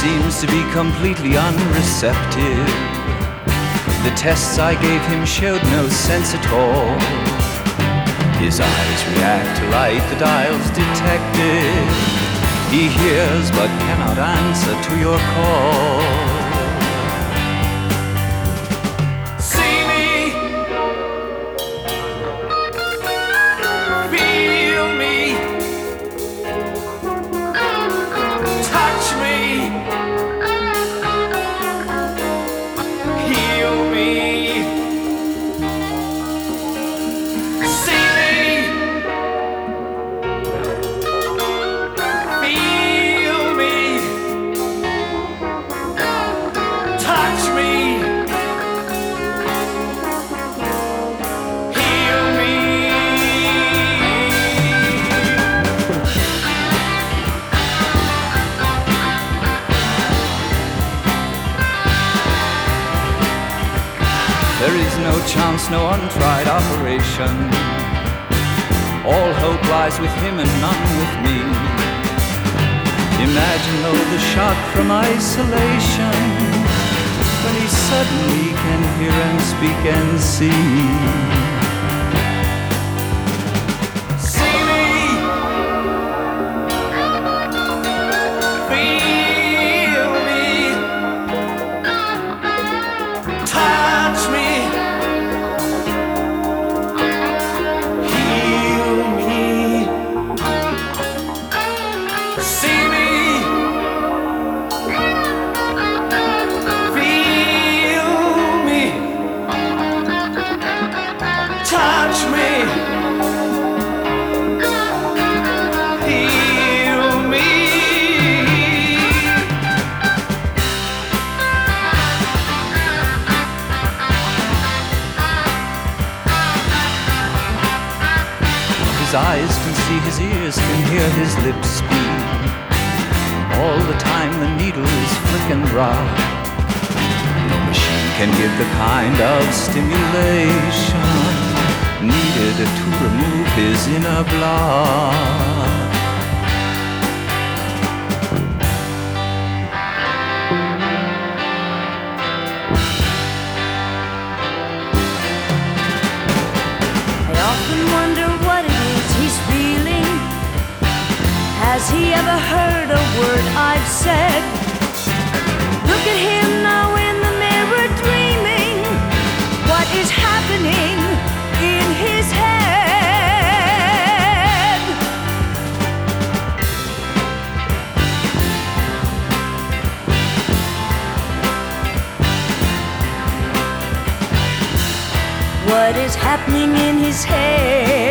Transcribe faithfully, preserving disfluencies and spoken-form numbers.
seems to be completely unreceptive. The tests I gave him showed no sense at all. His eyes react to light, the dial's detected. He hears but cannot answer to your call. There is no chance, no untried operation. All hope lies with him and none with me. Imagine though the shock from isolation, when he suddenly can hear and speak and see. His eyes can see, his ears can hear, his lips speak. All the time the needle is flicking dry. No machine can give the kind of stimulation needed to remove his inner blood. I often wonder what it is he's feeling. Has he ever heard a word I've said? Look at him now in the mirror dreaming. What is happening in his head? What is happening in his head?